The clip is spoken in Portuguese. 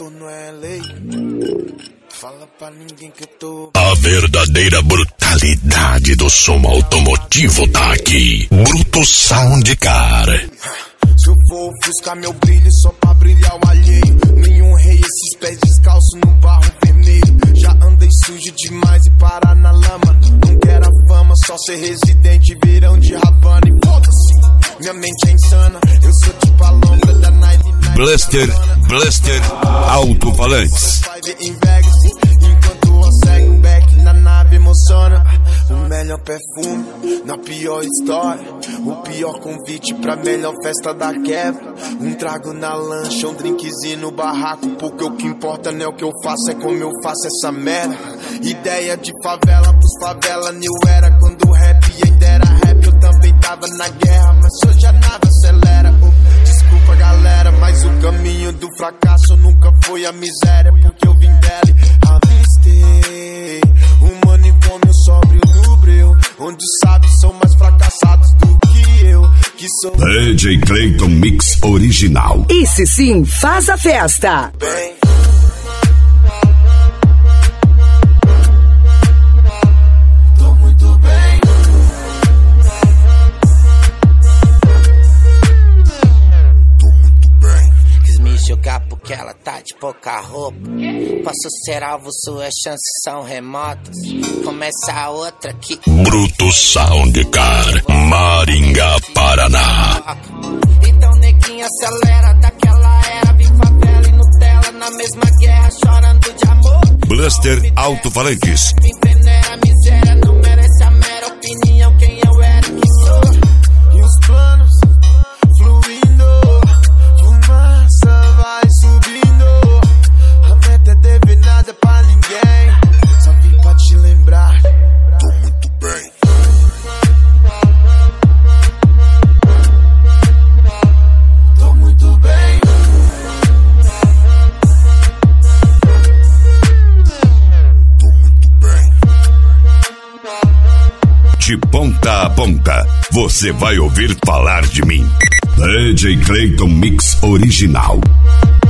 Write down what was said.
retorno é lei. Fala pra ninguém que eu tô. A verdadeira brutalidade do som automotivo tá aqui. Bruto Soundcar. Se eu for ofuscar meu brilho só pra brilhar o alheio. Nenhum rei, esses pés descalços no barro vermelho. Já andei sujo demais e parar na lama. Não quero a fama, só ser residente, virão de Havana. E foda-se, minha mente é insana. Eu sou tipo a lombra da Night. Blaster Alto-Falantes. Enquanto o segue um back na nave emociona. O melhor perfume na pior história. O pior convite pra melhor festa da quebra. Um trago na lancha, um drinkzinho no barraco. Porque o que importa não é o que eu faço, é como eu faço essa merda. Ideia de favela pros favela, new era. Quando o rap ainda era rap, eu também tava na guerra. Mas hoje a nave acelera. Desculpa galera, mas o caminho do fracasso nunca foi a miséria. Porque eu vim dela e avistei um manicômio sóbrio no breu, onde os sábios são mais fracassados do que eu, que sou DJ Clayton Mix Original. Esse sim faz a festa. bem. Tô muito bem. Tô muito bem. Quis me jogar porque ela tá de pouca roupa. Posso ser alvo, suas chances são remotas. Começa a outra aqui. Bruto Soundcar, Maringá, Paraná. Então neguinha acelera, daquela era. Vim favela e Nutella na mesma guerra, chorando de amor. Blaster Alto-Falantes. Me peneira a miséria, não merece a mera opinião. Quem eu era que sou. E os planos fluindo, fumaça vai subindo. A meta é dever nada pra ninguém. Só vim pra te lembrar. Tô muito bem. Tô muito bem. Tô muito bem. De ponta a ponta, você vai ouvir falar de mim. DJ Clayton Mix Original.